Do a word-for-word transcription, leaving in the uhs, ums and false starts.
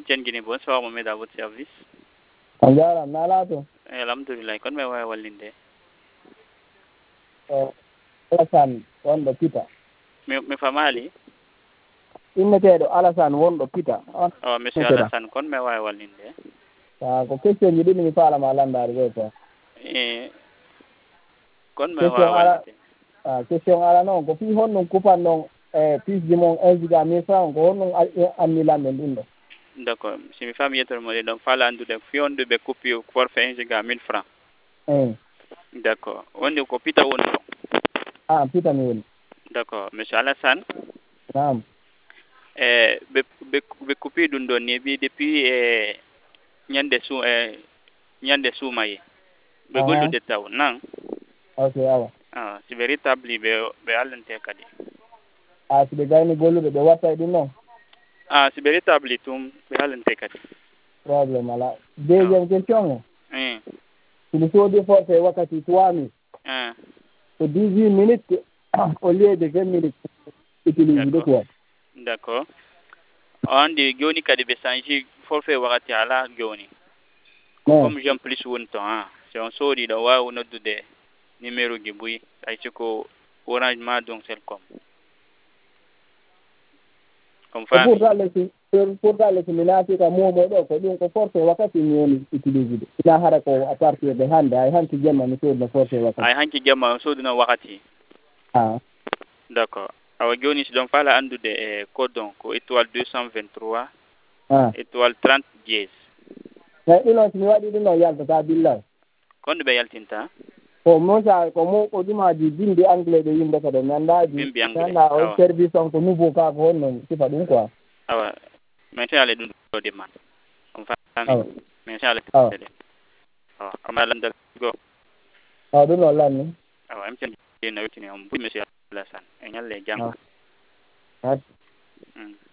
Etienne Guinée bonsoir mo meda votre service on jaram nalato alhamdulillah kon me way wallinde o Alassane wonɗo Kita mi mi famali inneteɗo Alassane wonɗo Kita on o monsieur Alassane kon me way wallinde sa ko question ji ɗiɗi mi falama landade ɗo to e kon me way question ala wallinde ah question ala noon ko fi honɗum kupan ɗon e piisji mon un giga mille franc ko honɗum annilanɓe ɗum ɗo d'accord simi fami yettore mo donc fala andude fiyonduɓe copie forfait un giga mille francs eyi d'accord wonde ko Pita woni ɗon ah Pita mi woni d'accord monsieur Alassane nam e ɓe ɓe ɓe copie ɗum ɗon ni ɓi depuis e ñande su e ñande suumaye ɓe gollude taw nan ok awa ah si ɓe rétabli ɓe ɓe allante kadi ah si ɓe gayni golluɓe ɓe watta e ɗum noon ah si ɓe rétabli tum ɓe haalante kadi probléme ala deuxiéme question o i somi soodi forfait wakkati trois mille ah ko dix-huit minutes au lieu de vingt minutes utilise de quoi d'accord o andi joni kadi ɓe change forfait wakkati ala joni ko comme jean plus woni to ha si on soodi ɗo wawi noddude numéro ji boyi hay siko orange ma donc selcom on faami pourtant lesi pourtant lesi mi naati ka momo ɗo ko ɗum ko forfait wakkati mi woni utilise de ina hara ko à partir de hande hay hanki jemma mi soodno forfait wakkati hay hanki jemma on sooduno wakkati ah d'accord awa joni si ɗon faala andude e code on ko étoile deux cent vingt-trois ah étoile trente dièse eyi ɗum noon somi waɗi ɗum noon yaltata billahi kon ɓe yaltinta ko mosa ko mo ko ɗumaji bindi anglais ɗo yimɓe ko ɗo mi anndaji bimbi mi anglais annda o awa service on ko nouveau ka ko honno sifa ɗum quoi awa min ale ɗum ɗo de man on faami awa min ale awa de awa ama landal go awa ɗum noon lanni awa em tan no witini on bu monsieur Alassane e ñalle jam awa